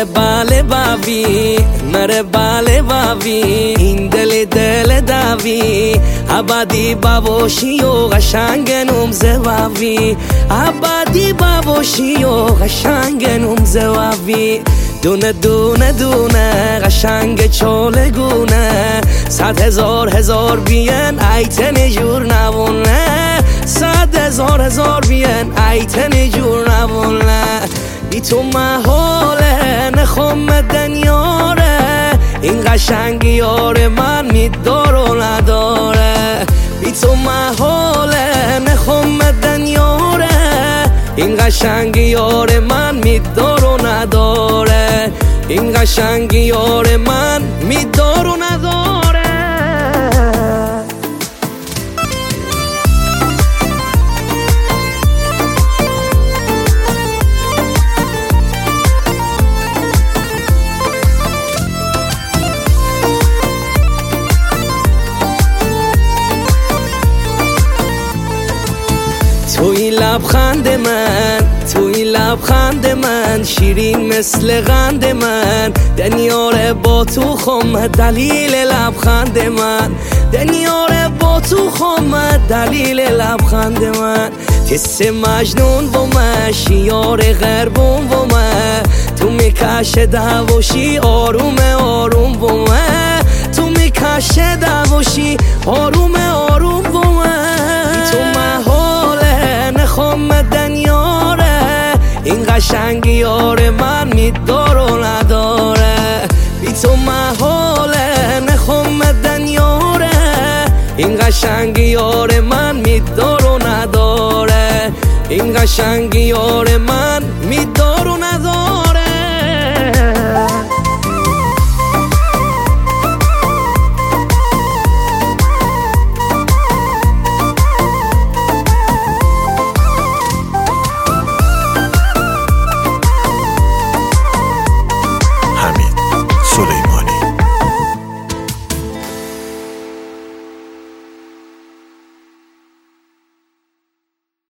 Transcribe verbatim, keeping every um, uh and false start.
مره بله بابی مره بله بابی این دل دل داوی ابدی بابوشی و قشنگ نوم زواوی ابدی بابوشی و قشنگ نوم زواوی دونه دونه دونه قشنگ چالگونه صد هزار هزار بیان ایتن جور نبونه صد هزار هزار بیان ایتن جور نبونه بی تو محاله نخوام دنیاره این قشنگ یار من میدار و نداره بی تو محاله نخوام دنیاره این قشنگ یار من میدار و نداره این قشنگ یار من میدار و نداره توی لبخند من توی لبخند من شیرین مثل قند من دنیاره با تو خم دلیل لبخند من دنیاره با تو خم دلیل لبخند من تست مجنون با من شیار غربون با من تو میکش دواشی آروم آروم با من تو میکش دواشی آروم آروم با من تو محاله نخوام دنیاره این قشنگ یار من میدار و نداره بی تو محاله نخوام دنیاره این قشنگ یار من میدار و نداره این قشنگ یار من میدار